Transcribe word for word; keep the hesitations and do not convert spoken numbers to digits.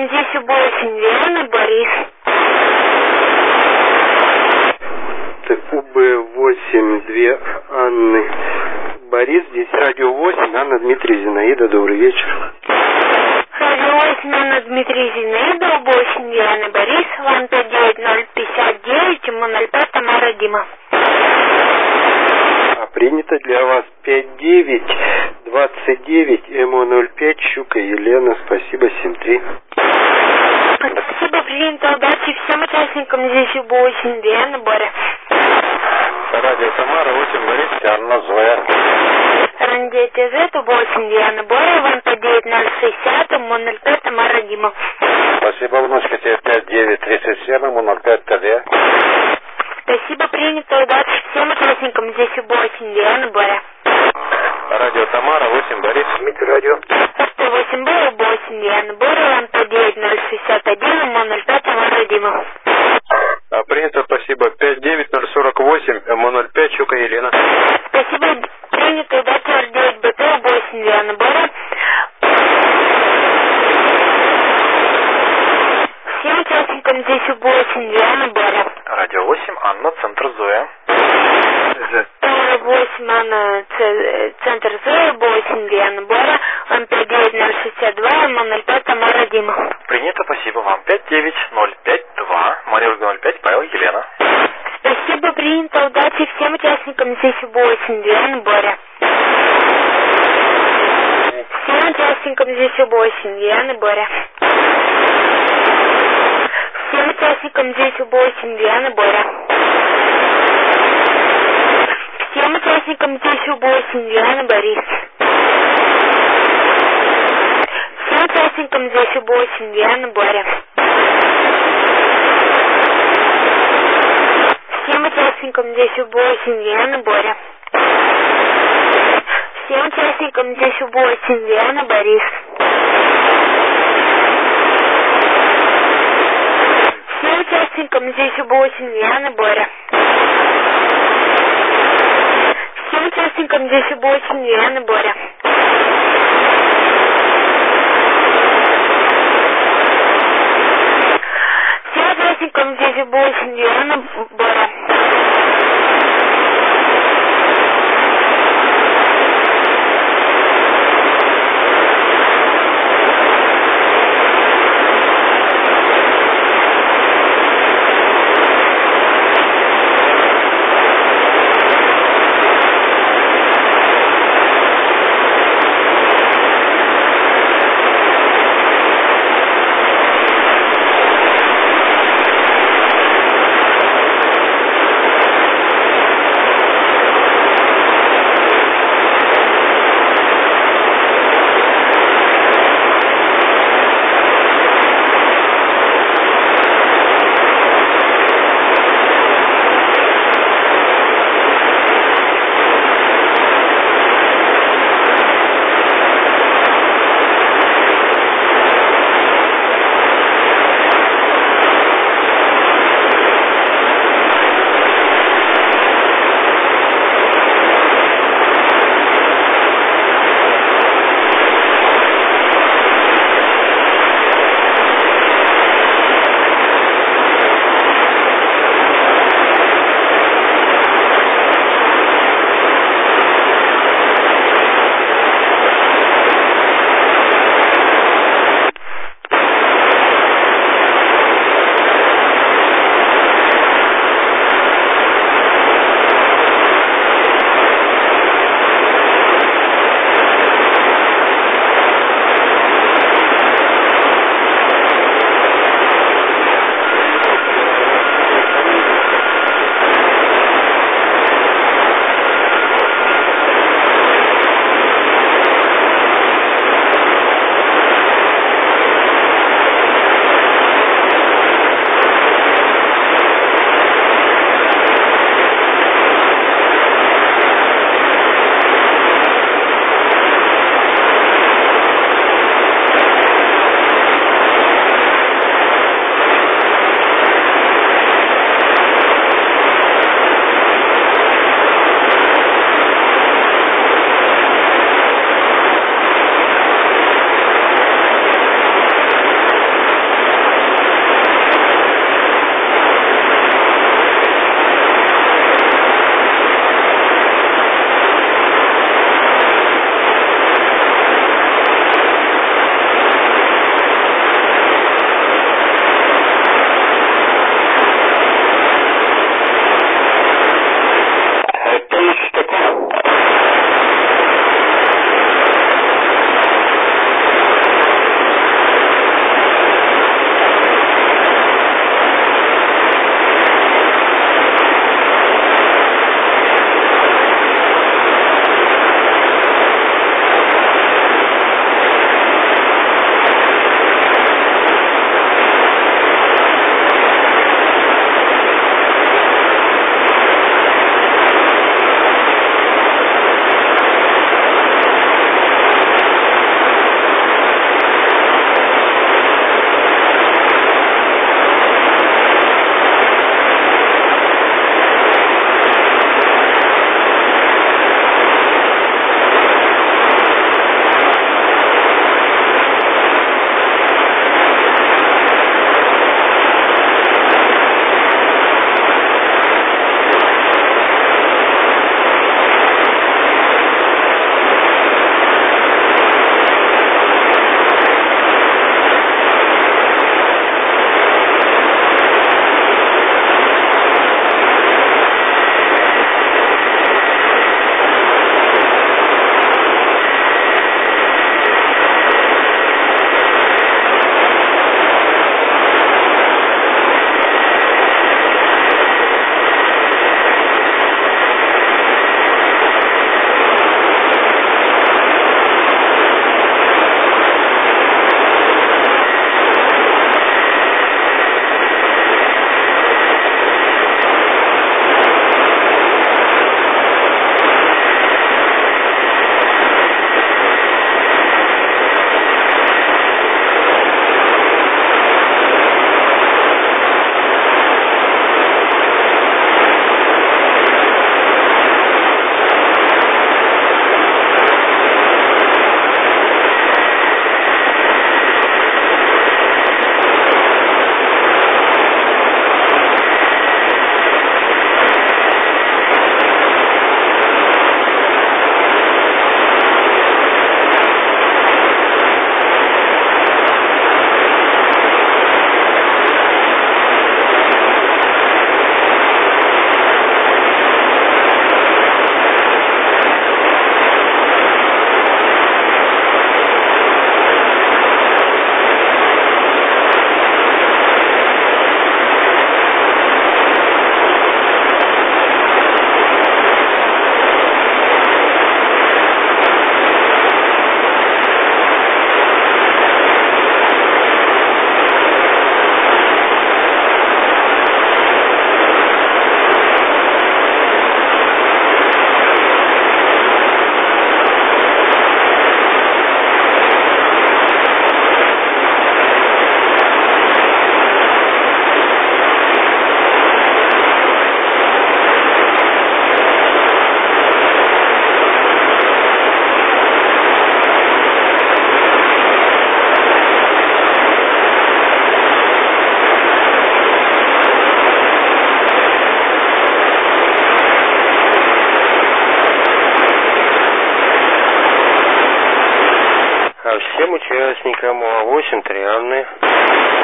десять восемь, Лена, Борис. Так, У Б восемь, две Анны. Борис, здесь радио восемь, Анна, Дмитрий, Зинаида, добрый вечер. Радио восемь, Анна, Дмитрий, Зинаида, восемь, Лена, Борис, вам пять девять ноль пятьдесят девять, ему ноль пять, Тамара, Дима. А принято для вас пять девять двадцать девять, ЭМО ноль пять, Щука Елена, спасибо, семь три. Спасибо, принято, удачи всем участникам здесь восемь, Лена, Боря. Радио Тамара, восемь, Борис, Анна, Зоя. Радио ТЗ, восемь, Лена, Боря, вам пять девять ноль шестьдесят, ему ноль пять, Тамара, Дима. Спасибо, внучка, тебе пять девять тридцать семь, ему ноль пять, ТД. Спасибо, принято, удачи всем участникам здесь восемь, Лена, Боря. Радио Тамара, восемь, Борис, Дмитрий, радио. сто восемь Б, восемь, Лена, Боря, вам пять девять ноль шестьдесят один, ему ноль пять, Тамара, Дима. А принято, спасибо, пять девять ноль сорок восемь, ЭМО ноль пять, Щука Елена. Спасибо, принято, удачи, эр девять бэ тэ, восемь, Лена, Боря. Всем участникам здесь восемь, Лена, Боря. Радио восемь, Анна, центр Зоя. восемь, Анна, центр Зоя, восемь, Лена, Боря, вам пять девять ноль шестьдесят два, ему ноль пять, Тамара, Дима. Принято, спасибо вам, пять девять ноль пять два, Мария Ольга ноль пять, Павел, Елена. Спасибо, принято, удачи всем участникам здесь восемь, Лена, Боря. Всем участникам здесь восемь, Лена, Боря. Всем участникам здесь восемь, Лена, Боря. Всем участникам здесь восемь, Лена, Борис. Всем участникам здесь восемь, Лена, Боря. Всем участникам здесь восемь, Лена, Боря. Всем участникам здесь восемь, Лена, Борис. Всем участникам здесь восемь, Лена, Боря. Всем участникам здесь восемь, Лена, Боря. Всем участникам здесь восемь, Лена, Боря. Всем участникам восемь три Анны.